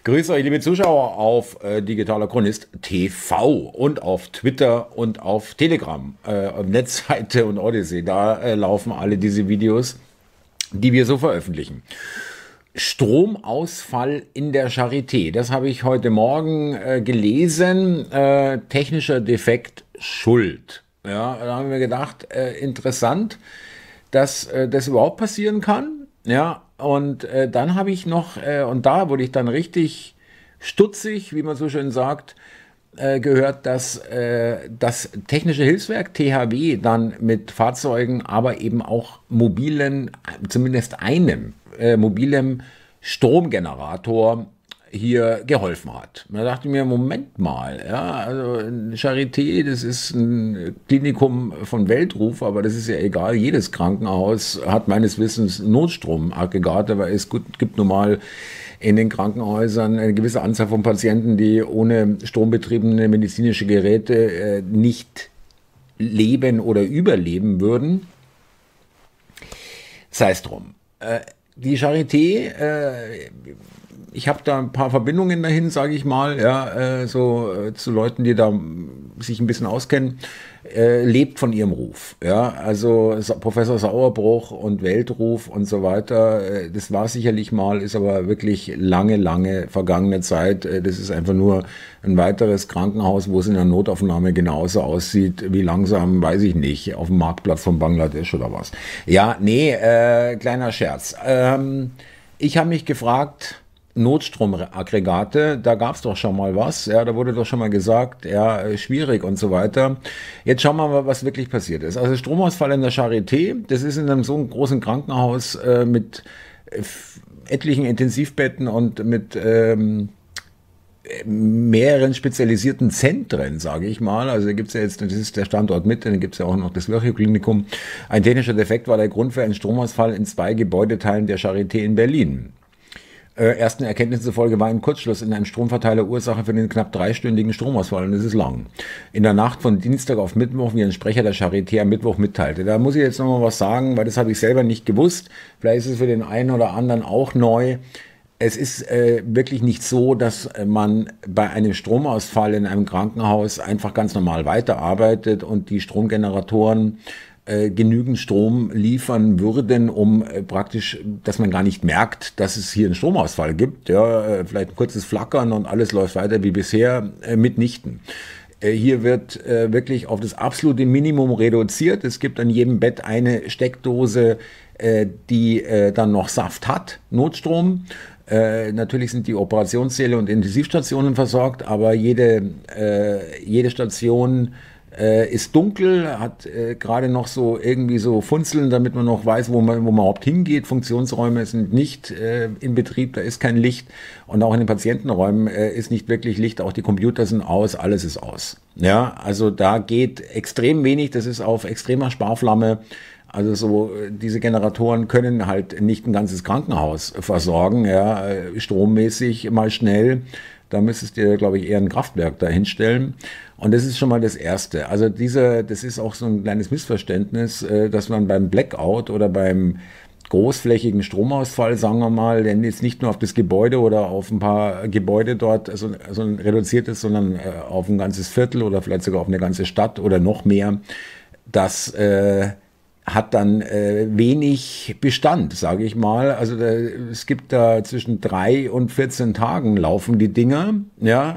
Grüße euch, liebe Zuschauer, auf Digitaler Chronist TV und auf Twitter und auf Telegram, Netzseite und Odyssey. Da laufen alle diese Videos, die wir so veröffentlichen. Stromausfall in der Charité. Das habe ich heute Morgen gelesen. Technischer Defekt schuld. Ja, da haben wir gedacht, interessant, dass das überhaupt passieren kann. Ja, und dann habe ich noch, und da wurde ich dann richtig stutzig, wie man so schön sagt, gehört, dass das Technische Hilfswerk THW dann mit Fahrzeugen, aber eben auch mobilen, zumindest einem mobilem Stromgenerator hier geholfen hat. Da dachte ich mir, Moment mal, ja, also Charité, das ist ein Klinikum von Weltruf, aber das ist ja egal, jedes Krankenhaus hat meines Wissens Notstromaggregate, weil es gibt nun mal in den Krankenhäusern eine gewisse Anzahl von Patienten, die ohne strombetriebene medizinische Geräte nicht leben oder überleben würden. Sei es drum. Die Charité, ich habe da ein paar Verbindungen dahin, sage ich mal, ja, zu Leuten, die da sich ein bisschen auskennen, lebt von ihrem Ruf. Ja, also Professor Sauerbruch und Weltruf und so weiter, das war sicherlich mal, ist aber wirklich lange vergangene Zeit. Das ist einfach nur ein weiteres Krankenhaus, wo es in der Notaufnahme genauso aussieht wie langsam, weiß ich nicht, auf dem Marktplatz von Bangladesch oder was. Ja, nee, kleiner Scherz. Ich habe mich gefragt, Notstromaggregate, da gab es doch schon mal was, ja, da wurde doch schon mal gesagt, ja, schwierig und so weiter. Jetzt schauen wir mal, was wirklich passiert ist. Also Stromausfall in der Charité, das ist in einem so großen Krankenhaus mit etlichen Intensivbetten und mit mehreren spezialisierten Zentren, sage ich mal. Also da gibt es ja jetzt, das ist der Standort Mitte, dann gibt es ja auch noch das Virchow-Klinikum. Ein technischer Defekt war der Grund für einen Stromausfall in 2 Gebäudeteilen der Charité in Berlin. Ersten Erkenntnissen zufolge war ein Kurzschluss in einem Stromverteiler Ursache für den knapp 3-stündigen Stromausfall, und das ist lang. In der Nacht von Dienstag auf Mittwoch, wie ein Sprecher der Charité am Mittwoch mitteilte. Da muss ich jetzt nochmal was sagen, weil das habe ich selber nicht gewusst. Vielleicht ist es für den einen oder anderen auch neu. Es ist wirklich nicht so, dass man bei einem Stromausfall in einem Krankenhaus einfach ganz normal weiterarbeitet und die Stromgeneratoren genügend Strom liefern würden, um praktisch, dass man gar nicht merkt, dass es hier einen Stromausfall gibt. Ja, vielleicht ein kurzes Flackern und alles läuft weiter wie bisher, mitnichten. Hier wird wirklich auf das absolute Minimum reduziert. Es gibt an jedem Bett eine Steckdose, die dann noch Saft hat, Notstrom. Natürlich sind die Operationssäle und Intensivstationen versorgt, aber jede Station ist dunkel, hat gerade noch so irgendwie so Funzeln, damit man noch weiß, wo man überhaupt hingeht. Funktionsräume sind nicht in Betrieb, da ist kein Licht, und auch in den Patientenräumen ist nicht wirklich Licht, auch die Computer sind aus, alles ist aus. Ja, also da geht extrem wenig, das ist auf extremer Sparflamme. Also so, diese Generatoren können halt nicht ein ganzes Krankenhaus versorgen, ja, strommäßig mal schnell. Da müsstest du, glaube ich, eher ein Kraftwerk da hinstellen. Und das ist schon mal das Erste. Also das ist auch so ein kleines Missverständnis, dass man beim Blackout oder beim großflächigen Stromausfall, sagen wir mal, denn jetzt nicht nur auf das Gebäude oder auf ein paar Gebäude dort also ein reduziertes, sondern auf ein ganzes Viertel oder vielleicht sogar auf eine ganze Stadt oder noch mehr, das hat dann wenig Bestand, sage ich mal. Also es gibt da zwischen 3 und 14 Tagen laufen die Dinger, ja.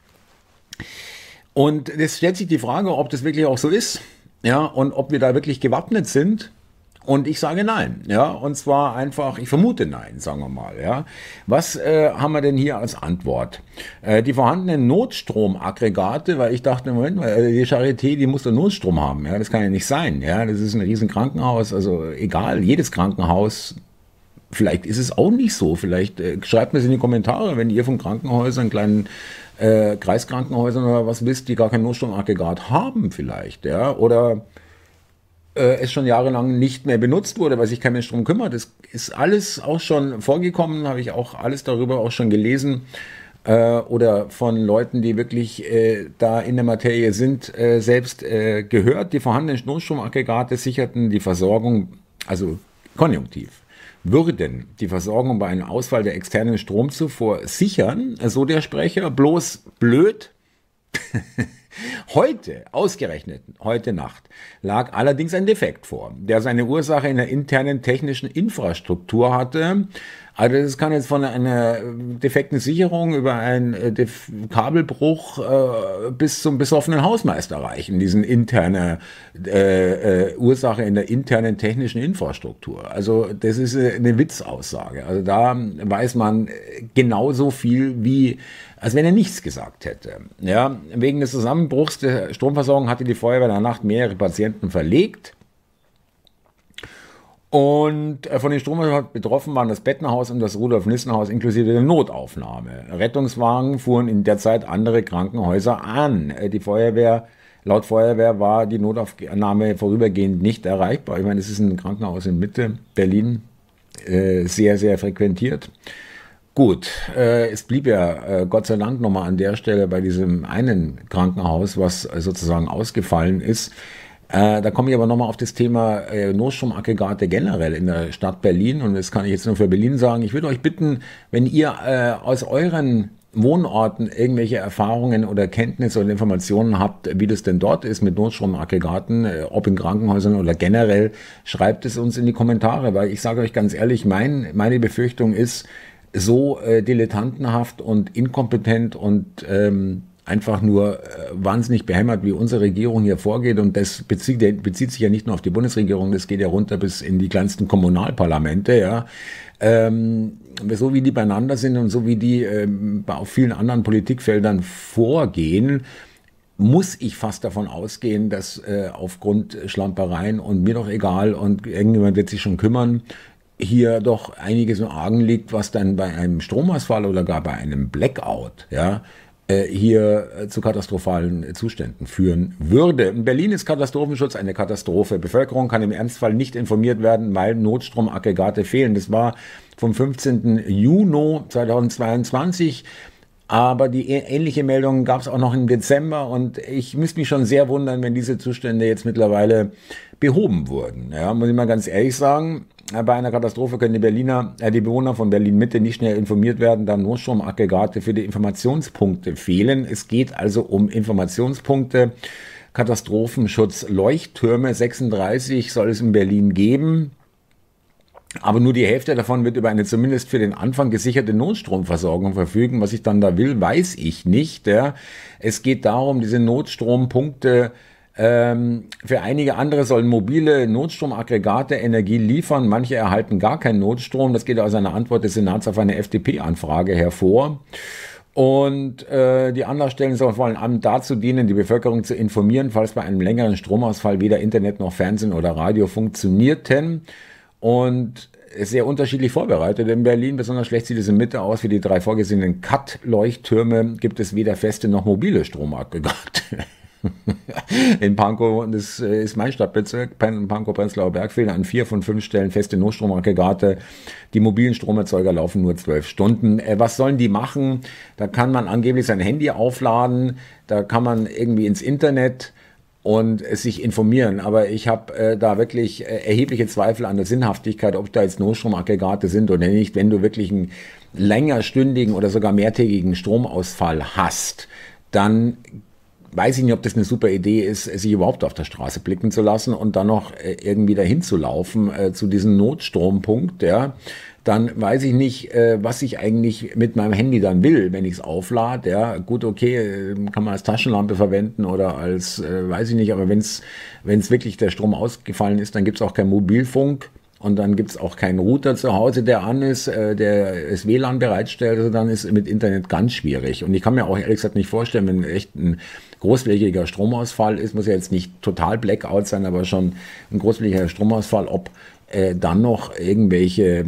Und es stellt sich die Frage, ob das wirklich auch so ist, ja, und ob wir da wirklich gewappnet sind. Und ich sage nein, ja, und zwar einfach, ich vermute nein, sagen wir mal, ja. Was haben wir denn hier als Antwort? Die vorhandenen Notstromaggregate, weil ich dachte, Moment, die Charité, die muss doch Notstrom haben, ja, das kann ja nicht sein, ja, das ist ein riesen Krankenhaus, also egal, jedes Krankenhaus, vielleicht ist es auch nicht so, vielleicht schreibt mir es in die Kommentare, wenn ihr von Krankenhäusern, kleinen Kreiskrankenhäusern oder was wisst, die gar kein Notstromaggregat haben vielleicht, ja, oder es schon jahrelang nicht mehr benutzt wurde, weil sich kein Mensch drum kümmert. Das ist alles auch schon vorgekommen, habe ich auch alles darüber auch schon gelesen oder von Leuten, die wirklich da in der Materie sind, selbst gehört. Die vorhandenen Notstromaggregate sicherten die Versorgung, also Konjunktiv. Würden die Versorgung bei einem Ausfall der externen Stromzufuhr sichern, so der Sprecher, bloß blöd. Heute, ausgerechnet heute Nacht, lag allerdings ein Defekt vor, der seine Ursache in der internen technischen Infrastruktur hatte. Also das kann jetzt von einer defekten Sicherung über einen Kabelbruch bis zum besoffenen Hausmeister reichen, diesen interne Ursache in der internen technischen Infrastruktur. Also das ist eine Witzaussage. Also da weiß man genauso viel wie als wenn er nichts gesagt hätte. Ja, wegen des Zusammenbruchs der Stromversorgung hatte die Feuerwehr in der Nacht mehrere Patienten verlegt. Und von den Stromversorgung betroffen waren das Bettnerhaus und das Rudolf-Nissen-Haus inklusive der Notaufnahme. Rettungswagen fuhren in der Zeit andere Krankenhäuser an. Laut Feuerwehr war die Notaufnahme vorübergehend nicht erreichbar. Ich meine, es ist ein Krankenhaus in Mitte Berlin, sehr, sehr frequentiert. Gut, es blieb ja Gott sei Dank nochmal an der Stelle bei diesem einen Krankenhaus, was sozusagen ausgefallen ist. Da komme ich aber nochmal auf das Thema Notstromaggregate generell in der Stadt Berlin, und das kann ich jetzt nur für Berlin sagen. Ich würde euch bitten, wenn ihr aus euren Wohnorten irgendwelche Erfahrungen oder Kenntnisse oder Informationen habt, wie das denn dort ist mit Notstromaggregaten, ob in Krankenhäusern oder generell, schreibt es uns in die Kommentare, weil ich sage euch ganz ehrlich, meine Befürchtung ist, so dilettantenhaft und inkompetent und einfach nur wahnsinnig behämmert, wie unsere Regierung hier vorgeht. Und das bezieht sich ja nicht nur auf die Bundesregierung, das geht ja runter bis in die kleinsten Kommunalparlamente, ja. So wie die beieinander sind und so wie die auf vielen anderen Politikfeldern vorgehen, muss ich fast davon ausgehen, dass aufgrund Schlampereien und mir doch egal und irgendjemand wird sich schon kümmern, hier doch einiges im Argen liegt, was dann bei einem Stromausfall oder gar bei einem Blackout, ja, hier zu katastrophalen Zuständen führen würde. In Berlin ist Katastrophenschutz eine Katastrophe. Bevölkerung kann im Ernstfall nicht informiert werden, weil Notstromaggregate fehlen. Das war vom 15. Juni 2022. Aber die ähnliche Meldung gab es auch noch im Dezember, und ich müsste mich schon sehr wundern, wenn diese Zustände jetzt mittlerweile behoben wurden. Ja, muss ich mal ganz ehrlich sagen. Bei einer Katastrophe können die Bewohner von Berlin-Mitte nicht schnell informiert werden, da Notstromaggregate für die Informationspunkte fehlen. Es geht also um Informationspunkte. Katastrophenschutz Leuchttürme 36 soll es in Berlin geben. Aber nur die Hälfte davon wird über eine zumindest für den Anfang gesicherte Notstromversorgung verfügen. Was ich dann da will, weiß ich nicht. Ja. Es geht darum, diese Notstrompunkte, für einige andere sollen mobile Notstromaggregate Energie liefern. Manche erhalten gar keinen Notstrom. Das geht aus einer Antwort des Senats auf eine FDP-Anfrage hervor. Und die Anlaufstellen sollen vor allem dazu dienen, die Bevölkerung zu informieren, falls bei einem längeren Stromausfall weder Internet noch Fernsehen oder Radio funktionierten. Und sehr unterschiedlich vorbereitet in Berlin. Besonders schlecht sieht es in Mitte aus. Für die 3 vorgesehenen Cut-Leuchttürme gibt es weder feste noch mobile Stromaggregate. In Pankow, das ist mein Stadtbezirk, Pankow-Prenzlauer Berg, fehlen an 4 von 5 Stellen feste Notstromaggregate. Die mobilen Stromerzeuger laufen nur 12 Stunden. Was sollen die machen? Da kann man angeblich sein Handy aufladen, da kann man irgendwie ins Internet und sich informieren. Aber ich habe da wirklich erhebliche Zweifel an der Sinnhaftigkeit, ob da jetzt Notstromaggregate sind oder nicht. Wenn du wirklich einen längerstündigen oder sogar mehrtägigen Stromausfall hast, dann weiß ich nicht, ob das eine super Idee ist, sich überhaupt auf der Straße blicken zu lassen und dann noch irgendwie dahin zu laufen zu diesem Notstrompunkt, ja. Dann weiß ich nicht, was ich eigentlich mit meinem Handy dann will, wenn ich es auflade. Ja, gut, okay, kann man als Taschenlampe verwenden oder als, weiß ich nicht, aber wenn es wirklich der Strom ausgefallen ist, dann gibt es auch kein Mobilfunk. Und dann gibt es auch keinen Router zu Hause, der an ist, der das WLAN bereitstellt. Also dann ist mit Internet ganz schwierig. Und ich kann mir auch ehrlich gesagt nicht vorstellen, wenn echt ein großflächiger Stromausfall ist, muss ja jetzt nicht total Blackout sein, aber schon ein großflächiger Stromausfall, ob dann noch irgendwelche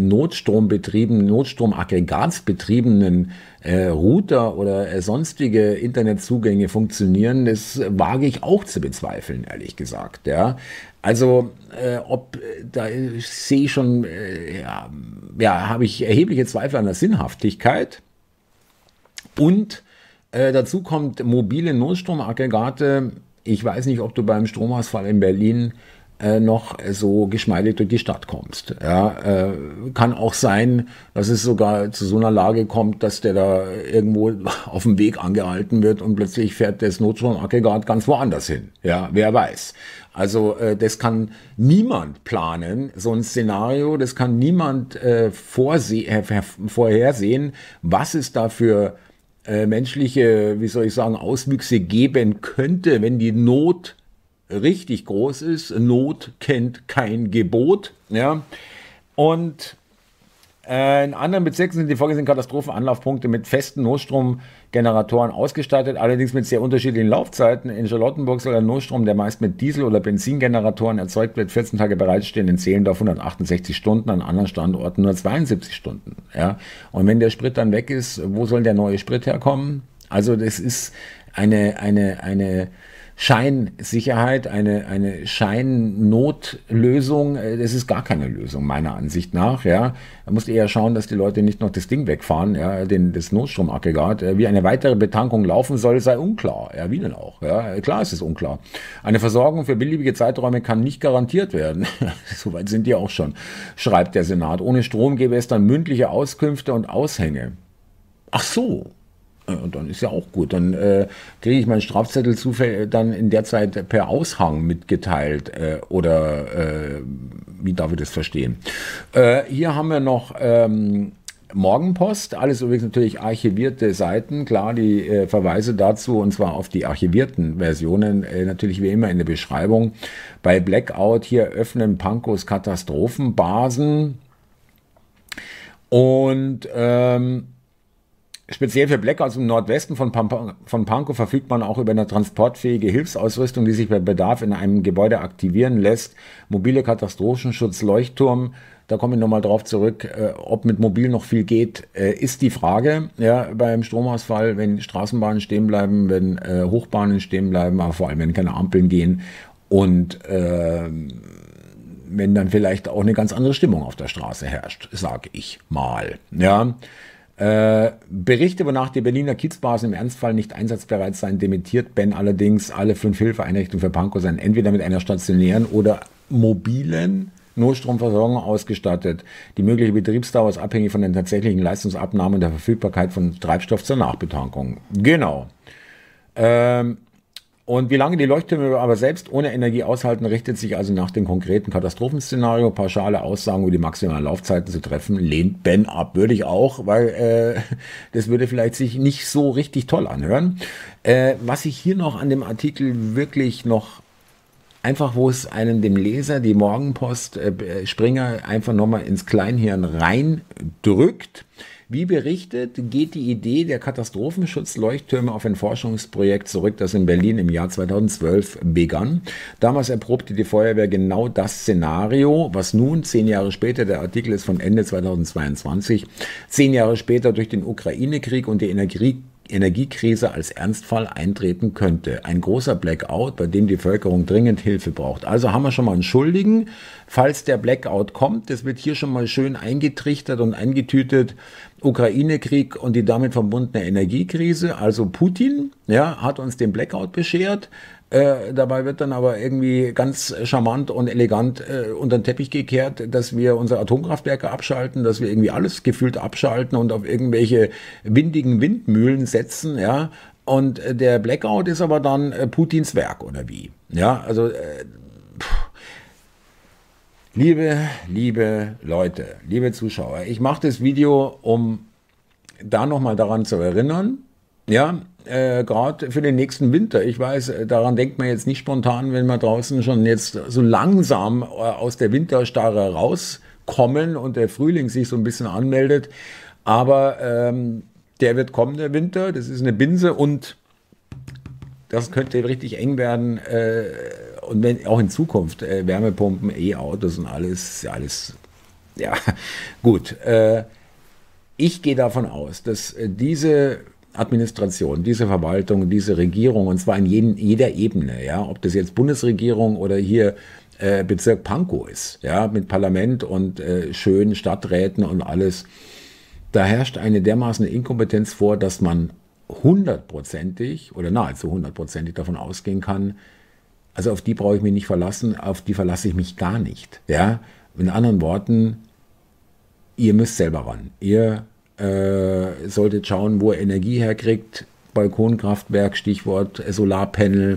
Notstromaggregatsbetriebenen Router oder sonstige Internetzugänge funktionieren, das wage ich auch zu bezweifeln, ehrlich gesagt. Ja. Also da sehe ich schon, habe ich erhebliche Zweifel an der Sinnhaftigkeit. Und dazu kommt mobile Notstromaggregate. Ich weiß nicht, ob du beim Stromausfall in Berlin noch so geschmeidig durch die Stadt kommst. Ja, kann auch sein, dass es sogar zu so einer Lage kommt, dass der da irgendwo auf dem Weg angehalten wird und plötzlich fährt das Notstromaggregat ganz woanders hin. Ja, wer weiß. Also das kann niemand planen, so ein Szenario, das kann niemand vorhersehen, was es da für menschliche, wie soll ich sagen, Auswüchse geben könnte, wenn die Not richtig groß ist. Not kennt kein Gebot. Ja. Und in anderen Bezirken sind die vorgesehenen Katastrophenanlaufpunkte mit festen Notstromgeneratoren ausgestattet, allerdings mit sehr unterschiedlichen Laufzeiten. In Charlottenburg soll der Notstrom, der meist mit Diesel- oder Benzingeneratoren erzeugt wird, 14 Tage bereitstehen, in Zehlendorf 168 Stunden, an anderen Standorten nur 72 Stunden. Ja. Und wenn der Sprit dann weg ist, wo soll der neue Sprit herkommen? Also das ist eine Scheinsicherheit, eine Scheinnotlösung, das ist gar keine Lösung, meiner Ansicht nach. Ja. Da musst du eher schauen, dass die Leute nicht noch das Ding wegfahren, ja, das Notstromaggregat. Wie eine weitere Betankung laufen soll, sei unklar. Ja, wie denn auch? Ja. Klar ist es unklar. Eine Versorgung für beliebige Zeiträume kann nicht garantiert werden. Soweit sind die auch schon, schreibt der Senat. Ohne Strom gäbe es dann mündliche Auskünfte und Aushänge. Ach so. Und dann ist ja auch gut. Dann kriege ich meinen Strafzettel zufällig dann in der Zeit per Aushang mitgeteilt. Oder wie darf ich das verstehen? Hier haben wir noch Morgenpost. Alles übrigens natürlich archivierte Seiten. Klar, die Verweise dazu, und zwar auf die archivierten Versionen, natürlich wie immer in der Beschreibung. Bei Blackout hier öffnen Pankos Katastrophenbasen. Und speziell für Blackouts im Nordwesten von Pankow verfügt man auch über eine transportfähige Hilfsausrüstung, die sich bei Bedarf in einem Gebäude aktivieren lässt. Mobile Katastrophenschutz-Leuchtturm, da komme ich nochmal drauf zurück, ob mit mobil noch viel geht, ist die Frage. Ja, beim Stromausfall, wenn Straßenbahnen stehen bleiben, wenn Hochbahnen stehen bleiben, aber vor allem, wenn keine Ampeln gehen und wenn dann vielleicht auch eine ganz andere Stimmung auf der Straße herrscht, sage ich mal. Ja. Berichte, wonach die Berliner Kiezbasen im Ernstfall nicht einsatzbereit seien, dementiert Ben allerdings. Alle 5 Hilfeeinrichtungen für Pankow seien entweder mit einer stationären oder mobilen Notstromversorgung ausgestattet. Die mögliche Betriebsdauer ist abhängig von den tatsächlichen Leistungsabnahmen und der Verfügbarkeit von Treibstoff zur Nachbetankung. Genau. Und wie lange die Leuchttürme aber selbst ohne Energie aushalten, richtet sich also nach dem konkreten Katastrophenszenario. Pauschale Aussagen über die maximalen Laufzeiten zu treffen, lehnt Ben ab. Würde ich auch, weil das würde vielleicht sich nicht so richtig toll anhören. Was ich hier noch an dem Artikel wirklich noch einfach, wo es einem dem Leser, die Morgenpost, Springer einfach nochmal ins Kleinhirn reindrückt. Wie berichtet, geht die Idee der Katastrophenschutzleuchttürme auf ein Forschungsprojekt zurück, das in Berlin im Jahr 2012 begann. Damals erprobte die Feuerwehr genau das Szenario, was nun 10 Jahre später, der Artikel ist von Ende 2022, 10 Jahre später durch den Ukraine-Krieg und die Energiekrise als Ernstfall eintreten könnte. Ein großer Blackout, bei dem die Bevölkerung dringend Hilfe braucht. Also haben wir schon mal einen Schuldigen, falls der Blackout kommt. Das wird hier schon mal schön eingetrichtert und eingetütet. Ukraine-Krieg und die damit verbundene Energiekrise. Also Putin, ja, hat uns den Blackout beschert. Dabei wird dann aber irgendwie ganz charmant und elegant unter den Teppich gekehrt, dass wir unsere Atomkraftwerke abschalten, dass wir irgendwie alles gefühlt abschalten und auf irgendwelche windigen Windmühlen setzen, ja. Und der Blackout ist aber dann Putins Werk, oder wie? Ja, also liebe Leute, liebe Zuschauer, ich mache das Video, um da nochmal daran zu erinnern, ja, gerade für den nächsten Winter. Ich weiß, daran denkt man jetzt nicht spontan, wenn wir draußen schon jetzt so langsam aus der Winterstarre rauskommen und der Frühling sich so ein bisschen anmeldet. Aber der wird kommen, der Winter. Das ist eine Binse und das könnte richtig eng werden. Und wenn auch in Zukunft Wärmepumpen, E-Autos und alles, ja, gut. Ich gehe davon aus, dass diese Administration, diese Verwaltung, diese Regierung, und zwar in jeder Ebene, ja, ob das jetzt Bundesregierung oder hier Bezirk Pankow ist, ja, mit Parlament und schönen Stadträten und alles, da herrscht eine dermaßen Inkompetenz vor, dass man hundertprozentig oder nahezu hundertprozentig davon ausgehen kann, Also auf die brauche ich mich nicht verlassen, auf die verlasse ich mich gar nicht. Ja? In anderen Worten, ihr müsst selber ran. Ihr solltet schauen, wo ihr Energie herkriegt. Balkonkraftwerk, Stichwort Solarpanel.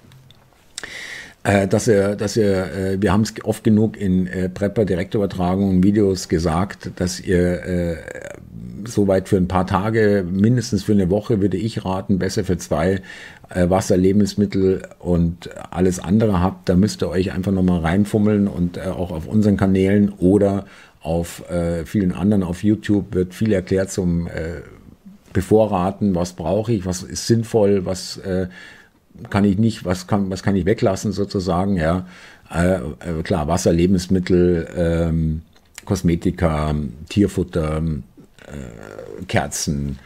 Wir haben es oft genug in Prepper-Direktübertragungen, Videos gesagt, dass ihr soweit für ein paar Tage, mindestens für eine Woche würde ich raten, besser für 2 Wasser, Lebensmittel und alles andere habt. Da müsst ihr euch einfach nochmal reinfummeln und auch auf unseren Kanälen oder auf vielen anderen auf YouTube wird viel erklärt zum Bevorraten, was brauche ich, was ist sinnvoll, was kann ich nicht, was kann ich weglassen sozusagen, ja. Klar, Wasser, Lebensmittel, Kosmetika, Tierfutter, Kerzen,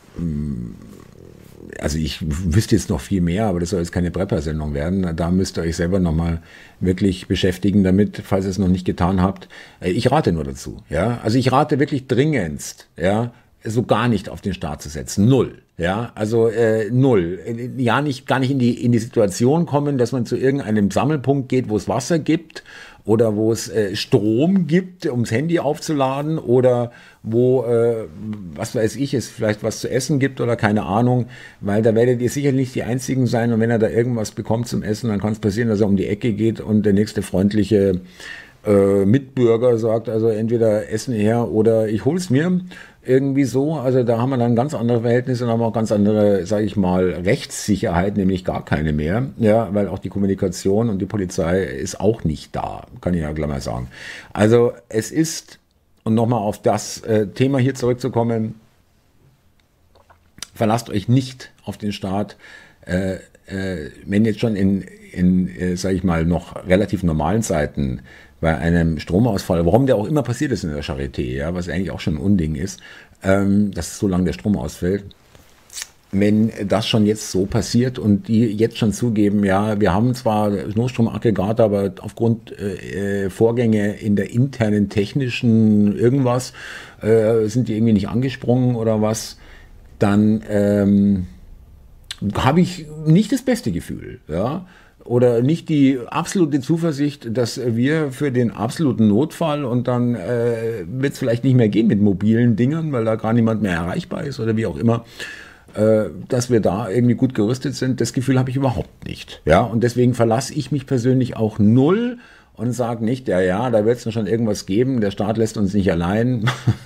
also ich wüsste jetzt noch viel mehr, aber das soll jetzt keine Prepper-Sendung werden. Da müsst ihr euch selber nochmal wirklich beschäftigen damit, falls ihr es noch nicht getan habt. Ich rate nur dazu, ja. Also ich rate wirklich dringendst, ja, so gar nicht auf den Start zu setzen. Null. Ja, also null. Ja, gar nicht in die Situation kommen, dass man zu irgendeinem Sammelpunkt geht, wo es Wasser gibt oder wo es Strom gibt, ums Handy aufzuladen oder wo, was weiß ich, es vielleicht was zu essen gibt oder keine Ahnung, weil da werdet ihr sicher nicht die Einzigen sein und wenn er da irgendwas bekommt zum Essen, dann kann es passieren, dass er um die Ecke geht und der nächste freundliche Mitbürger sagt, also entweder Essen her oder ich hol's mir. Irgendwie so, also da haben wir dann ganz andere Verhältnisse und haben auch ganz andere, sage ich mal, Rechtssicherheit, nämlich gar keine mehr, ja, weil auch die Kommunikation und die Polizei ist auch nicht da, kann ich ja gleich mal sagen. Also es ist, und nochmal auf das Thema hier zurückzukommen, verlasst euch nicht auf den Staat, wenn jetzt schon in sage ich mal, noch relativ normalen Zeiten bei einem Stromausfall, warum der auch immer passiert ist in der Charité, ja, was eigentlich auch schon ein Unding ist, dass so lange der Strom ausfällt. Wenn das schon jetzt so passiert und die jetzt schon zugeben, ja, wir haben zwar Notstromaggregate, aber aufgrund Vorgänge in der internen technischen irgendwas sind die irgendwie nicht angesprungen oder was, dann habe ich nicht das beste Gefühl, ja. Oder nicht die absolute Zuversicht, dass wir für den absoluten Notfall und dann wird es vielleicht nicht mehr gehen mit mobilen Dingen, weil da gar niemand mehr erreichbar ist oder wie auch immer, dass wir da irgendwie gut gerüstet sind. Das Gefühl habe ich überhaupt nicht. Ja, und deswegen verlasse ich mich persönlich auch null und sage nicht, ja, da wird es schon irgendwas geben, der Staat lässt uns nicht allein.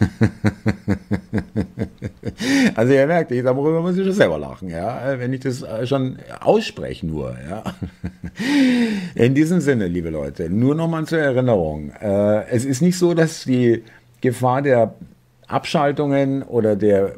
Also ihr merkt, darüber muss ich schon selber lachen, ja, wenn ich das schon ausspreche nur, ja. In diesem Sinne, liebe Leute, nur nochmal zur Erinnerung, es ist nicht so, dass die Gefahr der Abschaltungen oder der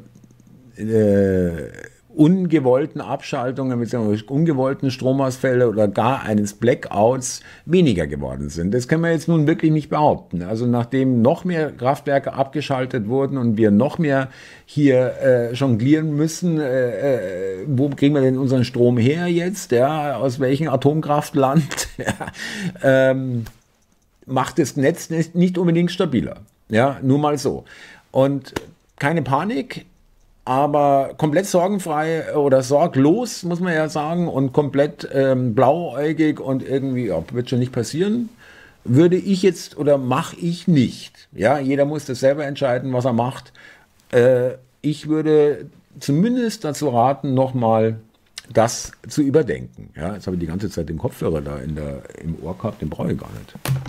ungewollten Abschaltungen bzw. ungewollten Stromausfälle oder gar eines Blackouts weniger geworden sind. Das können wir jetzt nun wirklich nicht behaupten. Also nachdem noch mehr Kraftwerke abgeschaltet wurden und wir noch mehr hier jonglieren müssen, wo kriegen wir denn unseren Strom her jetzt? Ja, aus welchem Atomkraftland? Ja, macht das Netz nicht unbedingt stabiler. Ja, nur mal so. Und keine Panik, aber komplett sorgenfrei oder sorglos, muss man ja sagen, und komplett blauäugig und irgendwie, ja, wird schon nicht passieren, würde ich jetzt oder mache ich nicht. Ja, jeder muss das selber entscheiden, was er macht. Ich würde zumindest dazu raten, nochmal das zu überdenken. Ja, jetzt habe ich die ganze Zeit den Kopfhörer da im Ohr gehabt, den brauche ich gar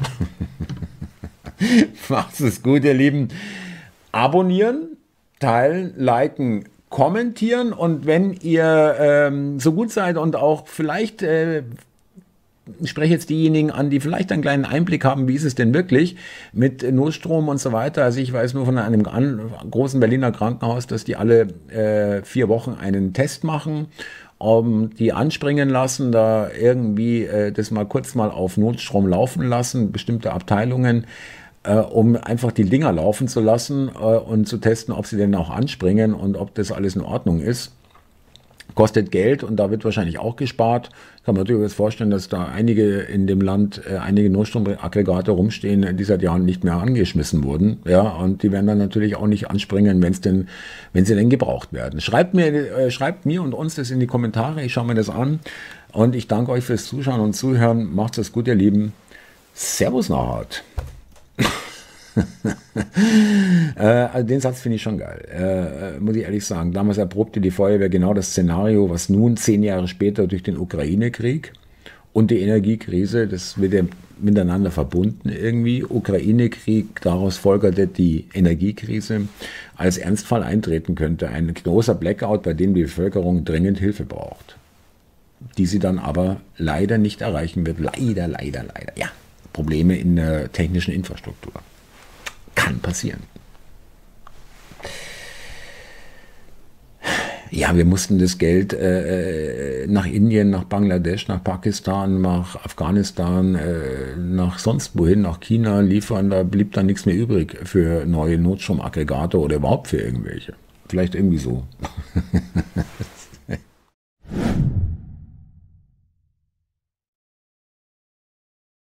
nicht. Macht's es gut, ihr Lieben. Abonnieren, teilen, liken, kommentieren und wenn ihr so gut seid und auch vielleicht, ich spreche jetzt diejenigen an, die vielleicht einen kleinen Einblick haben, wie ist es denn wirklich mit Notstrom und so weiter. Also ich weiß nur von einem großen Berliner Krankenhaus, dass die alle 4 Wochen einen Test machen, die anspringen lassen, da irgendwie das mal kurz mal auf Notstrom laufen lassen, bestimmte Abteilungen, um einfach die Dinger laufen zu lassen und zu testen, ob sie denn auch anspringen und ob das alles in Ordnung ist. Kostet Geld und da wird wahrscheinlich auch gespart. Ich kann mir natürlich vorstellen, dass da einige in dem Land, einige Notstromaggregate rumstehen, die seit Jahren nicht mehr angeschmissen wurden. Ja, und die werden dann natürlich auch nicht anspringen, wenn sie denn gebraucht werden. Schreibt mir und uns das in die Kommentare, ich schaue mir das an. Und ich danke euch fürs Zuschauen und Zuhören. Macht's es gut, ihr Lieben. Servus Nahat. Also den Satz finde ich schon geil, muss ich ehrlich sagen. Damals erprobte die Feuerwehr genau das Szenario, was nun 10 Jahre später durch den Ukraine-Krieg und die Energiekrise, das wird ja miteinander verbunden irgendwie, Ukraine-Krieg, daraus folgerte die Energiekrise, als Ernstfall eintreten könnte. Ein großer Blackout, bei dem die Bevölkerung dringend Hilfe braucht, die sie dann aber leider nicht erreichen wird. Leider. Ja, Probleme in der technischen Infrastruktur. Kann passieren. Ja, wir mussten das Geld nach Indien, nach Bangladesch, nach Pakistan, nach Afghanistan, nach sonst wohin, nach China liefern. Da blieb dann nichts mehr übrig für neue Notstromaggregate oder überhaupt für irgendwelche. Vielleicht irgendwie so.